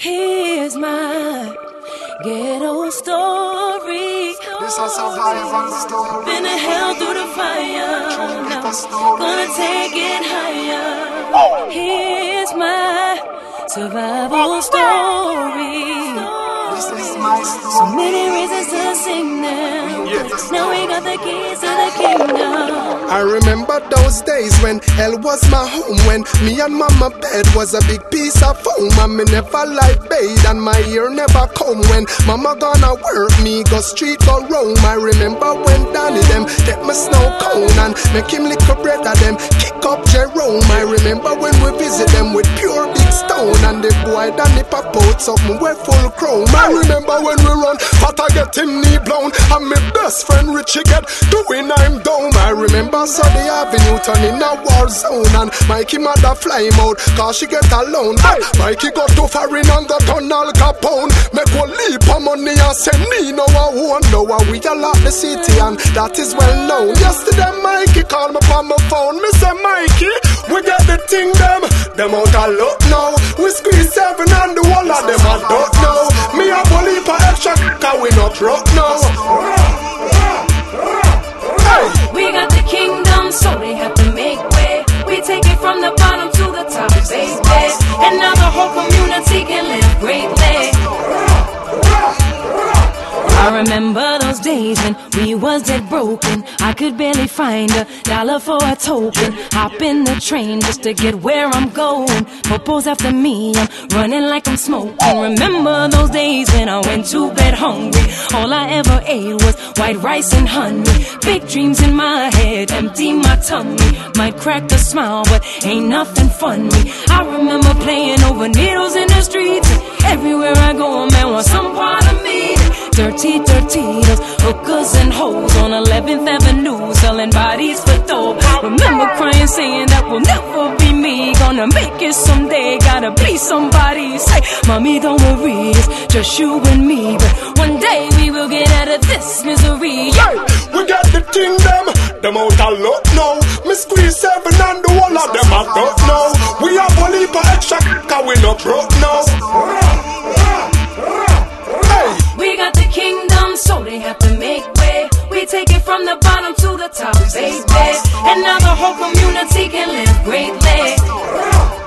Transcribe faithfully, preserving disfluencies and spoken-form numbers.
Here's my ghetto story. This a survival story. Been to hell through the fire. Now gonna take it higher. Here's my survival story. This is my story. So many reasons to sing them. Yes. Now we got the keys to the kingdom. I remember those days when hell was my home, when me and mama bed was a big piece of foam, and me never like bathe and my ear never comb. When mama gonna work, me go street go roam. I remember when Danny them take my snow cone and make him lick a bread of them kick up Jerome. I remember when we visit them with pure big stone, and the boy Danny pop out something with full chrome. I remember when we run, Pata get him knee blown, and my best friend Richie get doing I'm down. I remember Sunday Avenue turning a war zone, and Mikey mother fly him out cause she get alone. Hey, Mikey got to foreign and got on Al Capone. Make one leap of money and send me no I won't know how we all lock the city, and that is well known. Yesterday Mikey called me on my phone. Me say Mikey, we get the thing them, them out a lot now. We squeeze seven and the whole of them I don't know. Me a bully for extra cause we not rock now. We got the kingdom, so they have to make way. We take it from the bottom to the top, baby. And now the whole community can live greatly. I remember those days when we was dead broken. I could barely find a dollar for a token. Hop in the train just to get where I'm going. Popo's after me, I'm running like I'm smoking. Remember those days when I went to bed hungry. All I ever ate was white rice and honey. Big dreams in my head, empty my tummy. Might crack a smile, but ain't nothing funny. I remember playing over needles in the streets. Everywhere I go, a man wants some part of me. Dirty, dirty, those hookers and hoes on eleventh Avenue selling bodies for dope. Remember crying, saying that will never be me. Gonna make it someday, gotta be somebody. Say, mommy, don't worry, it's just you and me. But one day we will get out of this misery. Hey, we got the thing them, them out a lot now. Me squeeze seven and the whole of them I don't know. We have only for extra cause we not broke now. We got the kingdom, so they have to make way. We take it from the bottom to the top, baby. And now the whole community can live greatly.